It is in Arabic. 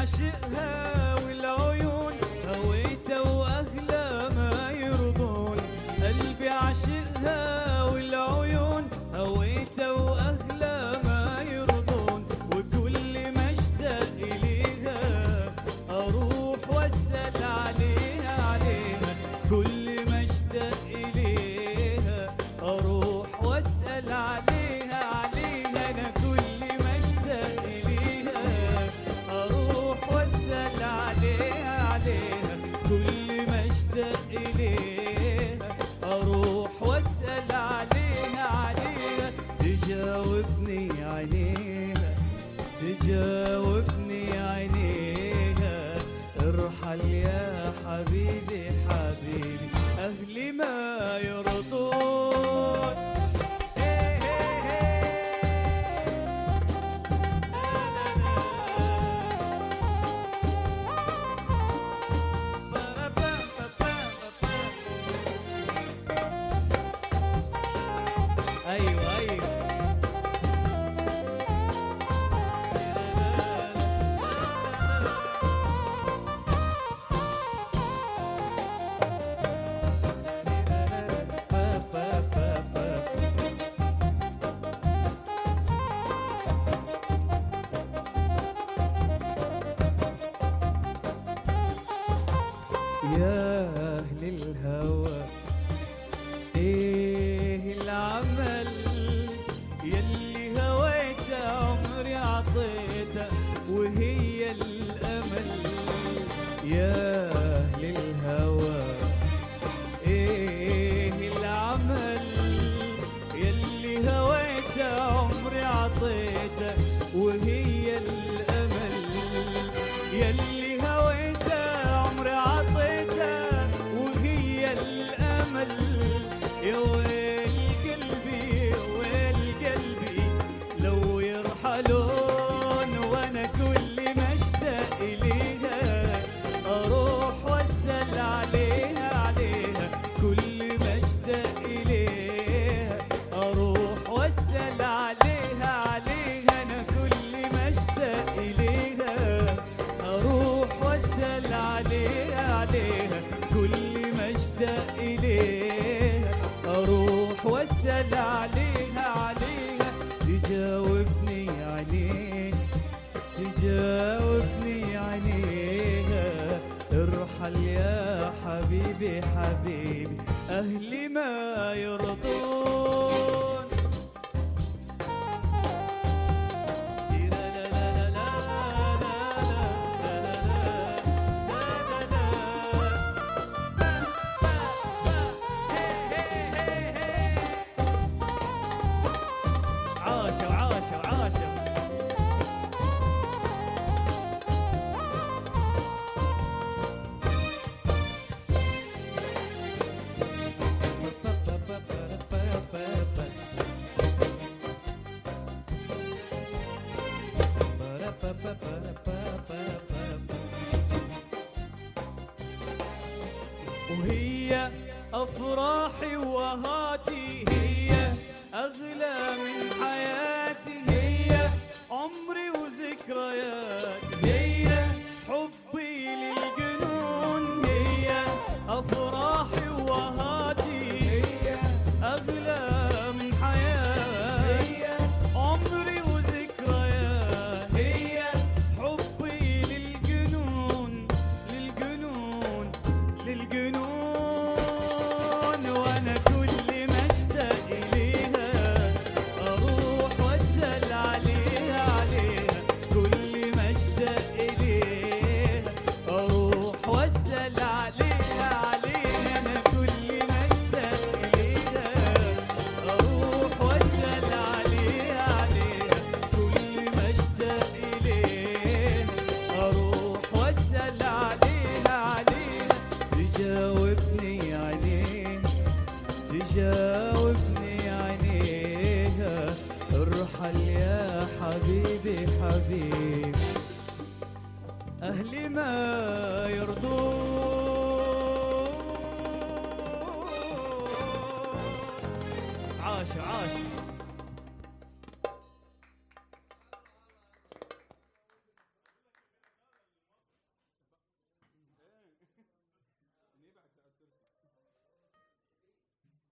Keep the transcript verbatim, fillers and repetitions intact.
عاشقها والعيون هويته واهلها ما يرضون. قلبي عاشقها والعيون هويته واهلها ما يرضون. وكل ما اشتاق اليها اروح واسال عليها عليها. كل ما اشتاق اليها اروح واسال عليها عليها. انا كل ما اشتاق اليها اروح واسال عليها عليها. كل ما اشتاق اليها اروح واسال عليها عليها. تجاوبني عينيها تجاوبني عينيها. ارحل يا حبيبي حبيبي اهلي ما يرضون. ايوه ايوه يا أهل الهوى إيه العمل يلي هويته عمري عطيته وهي الأمل. يا أهل الهوى إيه العمل يلي هويته عمري عطيته وهي الأمل. يلي هويته عمري عطيته وهي الأمل. يا ويل قلبي يا ويل قلبي لو يرحلون. وانا كل ما اشتاق اليها اروح واسال عليها عليها. كل ما اشتاق اليها اروح واسال عليها عليها. انا كل ما اشتاق اليها اروح واسال عليها عليها. كل ما اشتاق اليها اروح واسال عليها عليها. تجاوبني عينيها تجاوبني عينيها. ارحل يا حبيبي حبيبي اهلي ما يرضون. عاشوا عاشوا عاشوا وهي أفراحي وهاتي. هي أغلى من حياتي. هي عمري وذكرياتي. هي حبي للجنون. هي أفراحي وهاتي. هي أغلى من حياتي. هي عمري وذكرياتي. هي حبي للجنون للجنون للجنون. وانا كل ما اشتاق اليها اروح واسال عليها عليها. كل ما اشتاق اليها اروح واسال عليها عليها. انا كل ما اشتاق اليها اروح واسال عليها عليها. كل ما اشتاق اليها اروح واسال عليها عليها. تجاوبني عينيها تجاوبني عينيها. ارحل يا حبيبي حبيبي أهلي ما يرضون. عاش عاش